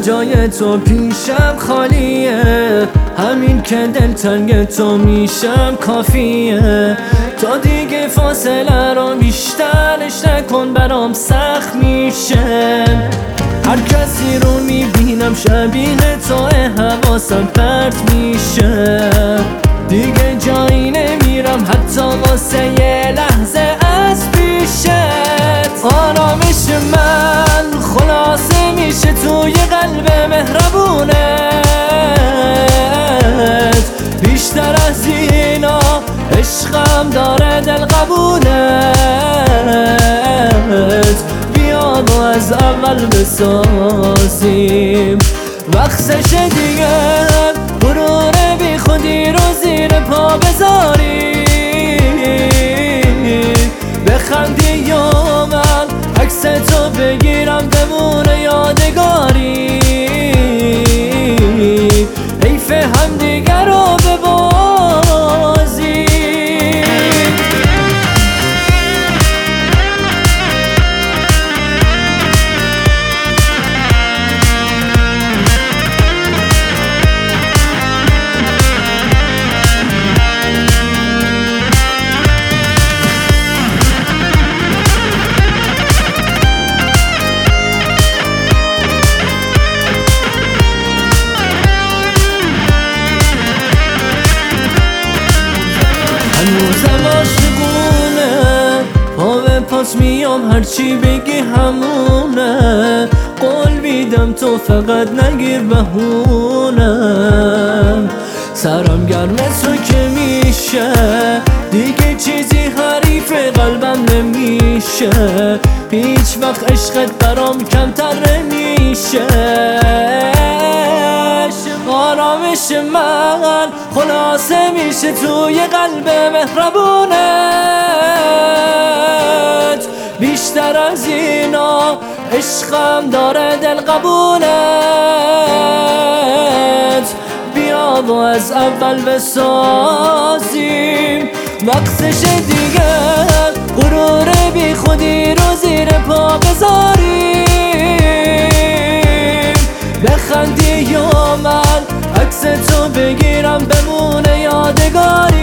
جای تو پیشم خالیه، همین که دلتنگ تو میشم کافیه. تا دیگه فاصله رو بیشترش نکن، برام سخت میشه. هر کسی رو میبینم شبیه تو، حواسم پرت میشه. دیگه جایی نمیرم حتی واسه یه لحظه از پیشت. آرامش من خلاصه میشه توی قلب مهربونت. بیشتر از اینا عشقم داره دل قبولت. بیاد و از اول بسازیم، وقتشه دیگه غرور بی خودی رو زیر پا بذاری. بخندی یا من عکس تو بگیرم بمونه یادگاری. حیف هم دیگر رو ببازی. هنوزم عاشقونه، پا به پاس میام هرچی بگی همونه. قول میدم تو فقط نگیر بهونه. سرم گرم تو که میشه، دیگه چیزی حریف قلبم نمیشه. هیچ وقت عشقت برام کمتر نمیشه. آرامش من خلاصه میشه توی قلب مهربونت. بیشتر از اینا عشقم داره دل قبولت. بیا و از اول بسازیم، وقتش دیگه غرور بی خودی رو زیر پا بذاریم. بخندی یا من عکس تو بگیرم بمونه یادگاری.